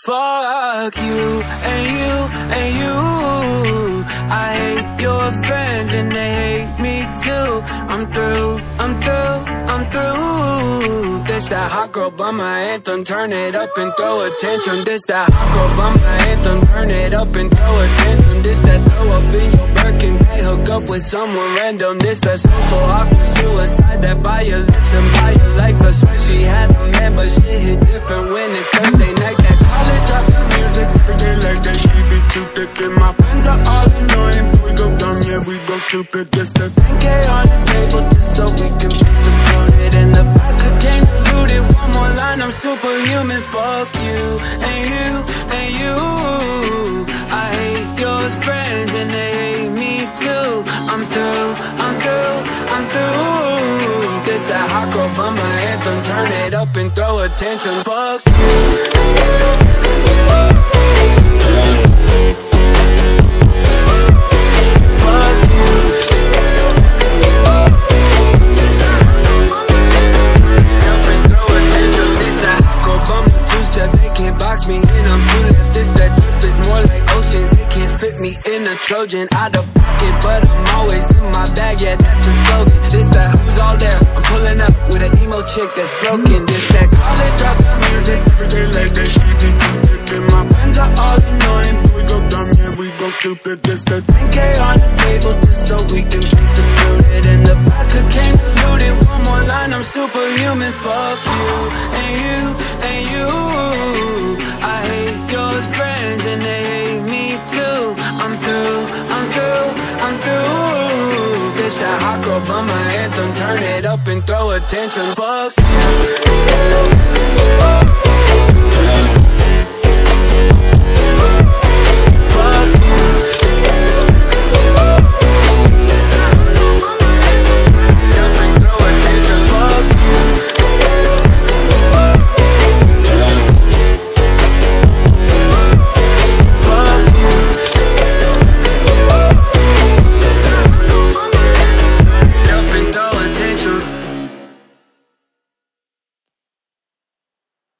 Fuck you and you and you. I hate your friends and they hate me too. I'm through, I'm through, I'm through. This that hot girl bummer anthem, turn it up and throw attention. This that hot girl bummer anthem, turn it up and throw attention. This that throw up in your Birkin bag, hook up with someone random. This that social awkward suicide, that buy your lips and buy your likes. I swear she had a man, but shit hit different when it's Thursday night. That college drop the music, they like that she be too thick. And my friends are all annoying, we go dumb, yeah, we go stupid. Just a 10K on the table, just so we can be supported. And the vodka came diluted, one more line, I'm superhuman. Fuck you, and you, and you. I hate your friends and they hate me too. I'm through, I'm through, I'm through. This that hot girl bummer anthem, turn it up and throw attention. Fuck you, and you, and you. Me in, I'm too left. This that drip is more like oceans. They can't fit me in a Trojan. Out of pocket, but I'm always in my bag. Yeah, that's the slogan. This that who's all there. I'm pulling up with an emo chick that's broken. This that college drop the music. They like that shit be too thick. And my friends are all annoying. We go dumb, yeah, we go stupid. This that 10K on the table, just so we can be secluded. And the vodka came diluted. One more line, I'm superhuman. Fuck you, and you, and you. I hate your friends and they hate me too. I'm through, I'm through, I'm through. This that hot girl bummer anthem, turn it up and throw attention. Fuck you, and you, and you.